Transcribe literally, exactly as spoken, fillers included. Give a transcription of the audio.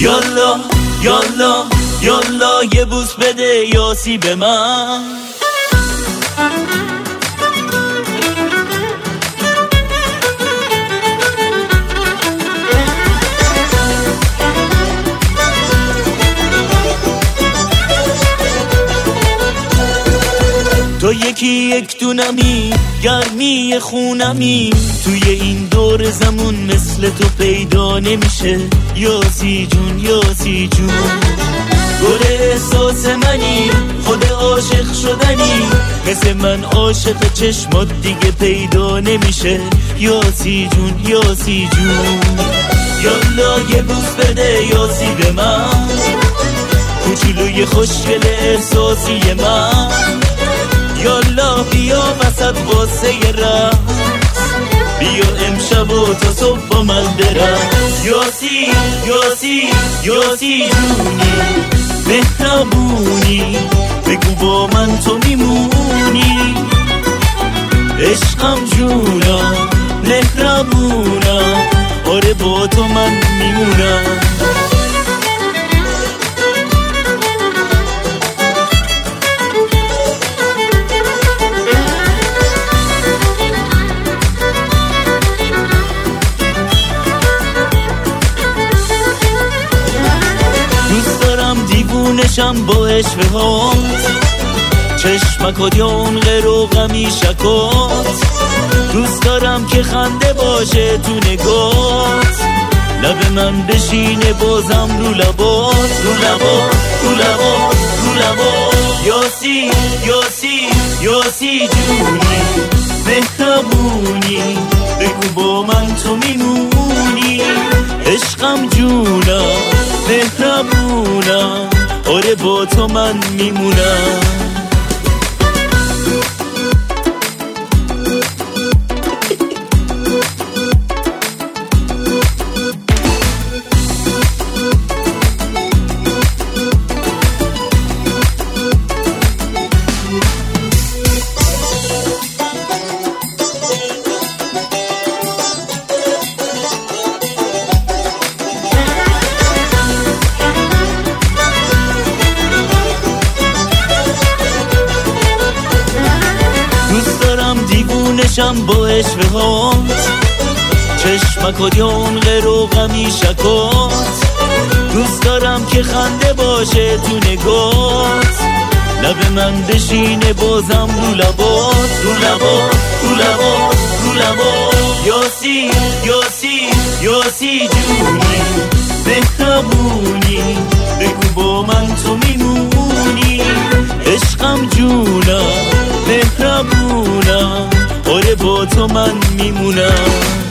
یالا یالا یالا یه بوس بده یاسی به من. تو یکی یک دونمی، گرمی خونمی، توی این دور زمون مثل تو پیدا نمیشه. یاسی جون یاسی جون گل احساس منی، خود عاشق شدنی، مثل من عاشق چشمات دیگه پیدا نمیشه. یاسی جون یاسی جون یالا یه بوس بده یاسی به من، کوچولوی خوشگل احساسی من. یالا بیا وسط واسه ی رقص، بیا امشب و تا صبح با من برقص. یاسی یاسی یاسی جونی مهربونی، بگو با من تو میمونی. عشقم جونم مهربونم، آره با تو من میمونم. دیوونشم با عشق هات، چشمکات یا اون غیر و غمیشکات. دوست دارم که خنده باشه تو نگات، لب من بشینه بازم رو لبات، رو لبات رو لبات رو لبات. یاسی یاسی یاسی جونی مهربونی، بگو با من تو میمونی. عشقم جونم مهربونم، آره با تو من میمونم. دیوونشم با عشقهات، چشمکات یا اون غیر و غمیشکات. دوست دارم که خنده باشه تو نگات، لب من بشینه بازم رو لبات، رو لبات رو لبات رو لبات. یاسی یاسی یاسی جونی مهربونی، بگو با من تو میمونی. عشقم جونم مهربونم، آره با تو من میمونم.